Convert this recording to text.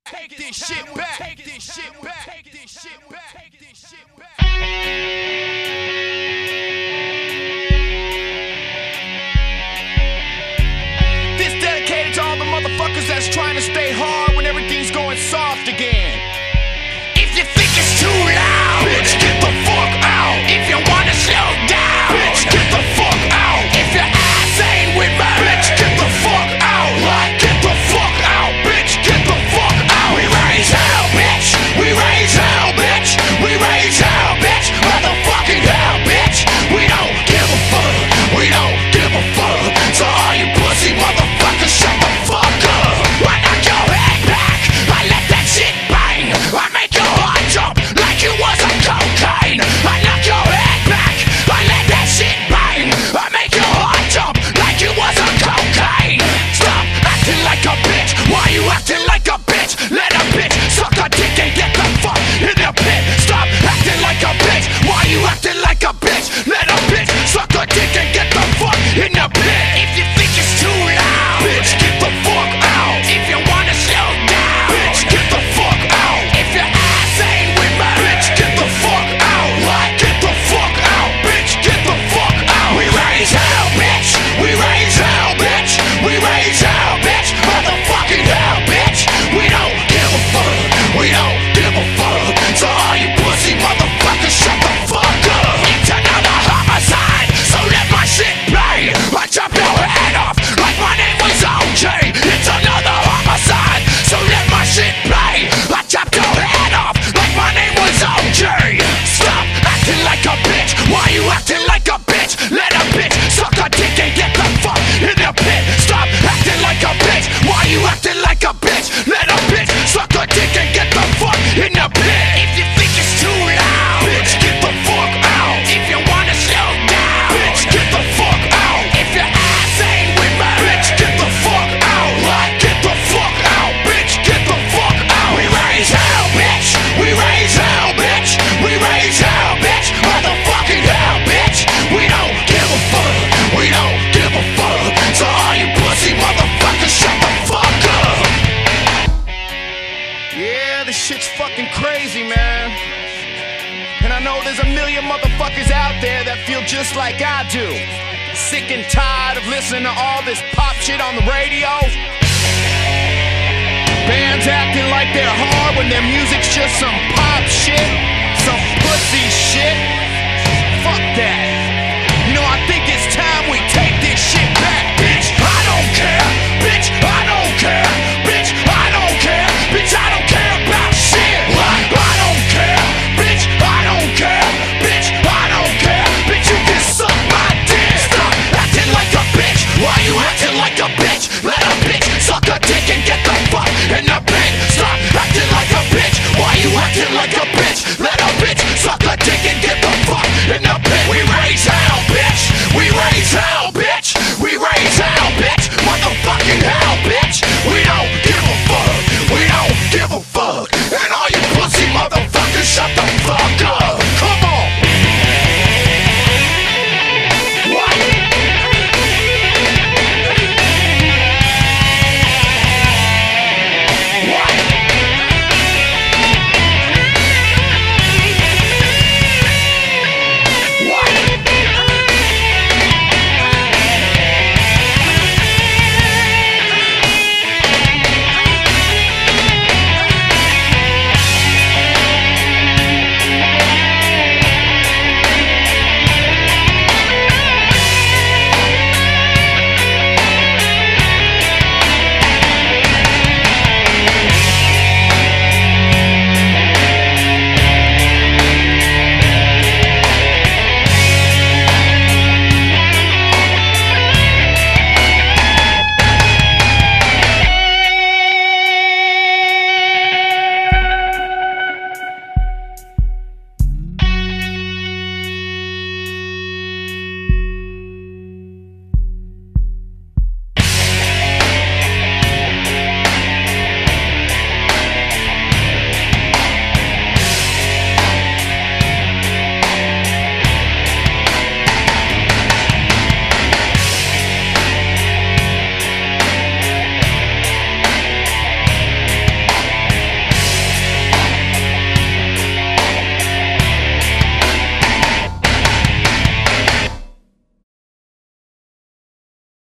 Take this shit back. Take this shit back. Take this shit back. Take this shit back. This dedicated to all the motherfuckers that's trying to stay hard when everything's going soft again. If you think it's too loud, bitch, get the fuck out. If you wanna slow down, bitch, get the fuck out. If your ass ain't with me, bitch, get the fuck out. Like, get the fuck out, bitch, get the fuck out. We raise hell, bitch. We raise hell, bitch. We raise hell, bitch. Motherfucking hell, bitch. We don't give a fuck. We don't give a fuck. So all you pussy motherfuckers, shut the fuck up. I knock your head back. I let that shit bang. I make your heart jump like it was a cocaine. I knock your head back. I let that shit bang. I make your heart jump like it was a cocaine. Stop acting like a bitch. Why you acting like a bitch? Let a bitch suck a dick and get the fuck in the pit. Stop acting like a bitch. Why you acting like a bitch? Let a bitch suck a dick and get the fuck in the pit. If you think it's too loud, bitch, get the fuck out. If you wanna slow down, bitch, get the fuck out. If your ass ain't with me, bitch, get the fuck out. Like, get the fuck out, bitch, get the fuck out. We raise hell, bitch. We raise hell, bitch. We raise hell, bitch. Motherfucking hell, bitch. We don't give a fuck. We don't give a fuck. So all you pussy motherfuckers, shut the fuck up. It's another homicide, so let my shit play. I chop your head off like my name was OJ. It's another homicide, so let my shit play. I chop your head off like my name was OJ. Stop acting like a bitch. Why you acting like a bitch? Let a bitch suck a dick and get the fuck in the pit. Stop acting like a bitch. Why you acting like a bitch? Let a bitch suck a dick and get the fuck in the pit. If you think it's too loud, bitch, get the fuck out. If you wanna slow down, bitch, get the fuck out. If your ass ain't with me, bitch, get the fuck out. Like, get the fuck out, bitch, get the fuck out. We raise hell, bitch. We raise hell, bitch. We raise hell, bitch. Motherfucking hell, bitch. We don't give a fuck. We don't give a fuck. So all you pussy motherfuckers, shut the fuck up. Yeah, this shit's fucking crazy, man. And I know there's a million motherfuckers out there that feel just like I do. Sick and tired of listening to all this pop shit on the radio. Bands acting like they're hard when their music's just some pop shit.